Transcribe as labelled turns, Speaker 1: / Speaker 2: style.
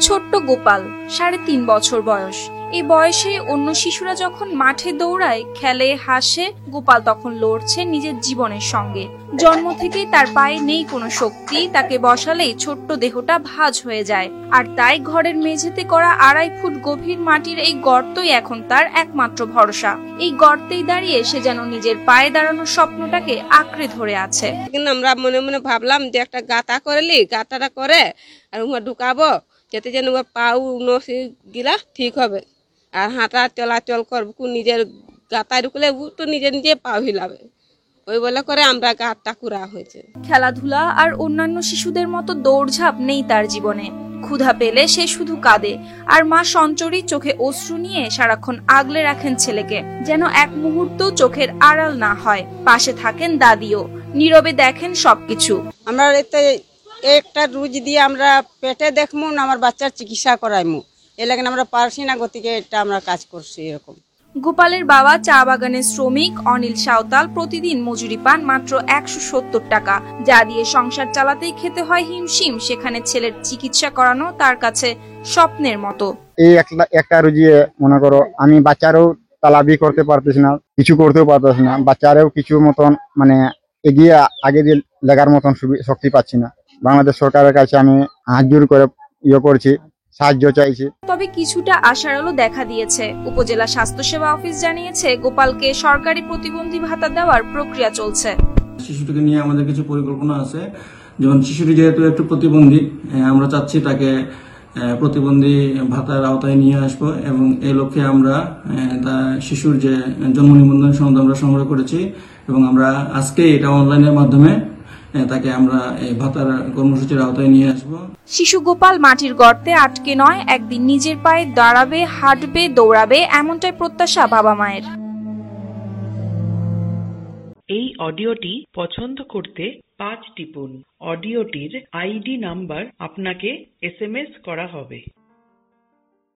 Speaker 1: ছোট্ট গোপাল 3.5 বছর বয়স। এই বয়সে অন্য শিশুরা যখন মাঠে দৌড়ায়, খেলে, হাসে, গোপাল তখন লড়ছে নিজের জীবনের সঙ্গে। জন্ম থেকেই তার পায়ে নেই কোনো শক্তি, তাকে বসালেই ছোট্ট দেহটা ভাঁজ হয়ে যায়। আর তাই ঘরের মেঝেতে করা 2.5 ফুট গভীর মাটির এই গর্তই এখন তার একমাত্র ভরসা। এই গর্তেই দাঁড়িয়ে সে যেন নিজের পায়ে দাঁড়ানোর স্বপ্নটাকে আঁকড়ে ধরে আছে।
Speaker 2: কিন্তু আমরা মনে মনে ভাবলাম যে একটা গাঁথা করলি, গাঁথাটা করে আর উহা ঢুকাবো, যাতে যেন পাউ গিলা ঠিক হবে, আর হাঁটা চলাচল করবো। নিজের গাঁথায় ঢুকলে তো নিজে নিজে পাও হিলাবে, ওই বলে করে আমরা গাঁথটা করা হয়েছে।
Speaker 1: খেলাধুলা আর অন্যান্য শিশুদের মতো দৌড়ঝাঁপ নেই তার জীবনে। ক্ষুধা পেলে সে শুধু কাঁদে, আর মা সঞ্চরী চোখে অশ্রু নিয়ে সারাক্ষণ আগলে রাখেন ছেলেকে, যেন এক মুহূর্ত চোখের আড়াল না হয়। পাশে থাকেন দাদিও, নীরবে দেখেন সবকিছু।
Speaker 2: আমরা একটা রুজ দিয়ে আমরা পেটে দেখবো না, আমার বাচ্চার চিকিৎসা করাইমু, এ লাগে আমরা পারছি না, গতিকে এটা আমরা কাজ করছি। এরকম
Speaker 1: গোপালের বাবা চা বাগানের শ্রমিক অনিল সাঁওতাল প্রতিদিন মজুরি পান মাত্র 170 টাকা, যা দিয়ে সংসার চালাতেই খেতে হয় হিমশিম। সেখানে ছেলের চিকিৎসা করানো তার কাছে স্বপ্নের মতো।
Speaker 3: এই একটা রুজিয়ে মনে করো আমি বাচ্চারও তালাবি করতে পারতেছি না, কিছু করতেও পারতেছি না, বাচ্চারেও কিছু মতন মানে এগিয়ে আগে দিয়ে লেগার মতন শক্তি পাচ্ছি না। বাংলাদেশ সরকারের কাছে আমি হাত জোর করে করছি, সাহায্য চাইছি।
Speaker 1: তবে কিছুটা আশার আলো দেখা দিয়েছে। উপজেলা স্বাস্থ্যসেবা অফিস জানিয়েছে গোপালকে সরকারি প্রতিবন্ধী ভাতা দেওয়ার প্রক্রিয়া চলছে।
Speaker 4: শিশুটিকে নিয়ে আমাদের কিছু পরিকল্পনা আছে, যেমন শিশুটি যেহেতু একটু প্রতিবন্ধী, আমরা চাচ্ছি তাকে প্রতিবন্ধী ভাতার আওতায় নিয়ে আসবো, এবং এই লক্ষ্যে আমরা শিশুর যে জন্ম নিবন্ধন সনদ আমরা সংগ্রহ করেছি, এবং আমরা আজকে এটা অনলাইনের মাধ্যমে তাকে আমরা এই ভাতার কর্মসূচির আওতায় নিয়ে আসব।
Speaker 1: শিশু গোপাল মাটির গর্তে আটকে নয়, একদিন নিজের পায়ে দাঁড়াবে, হাঁটবে, দৌড়াবে, এমনটাই প্রত্যাশা বাবা মায়ের।
Speaker 5: এই অডিওটি পছন্দ করতে 5 টিপুন। অডিওটির আইডি নাম্বার আপনাকে SMS করা হবে।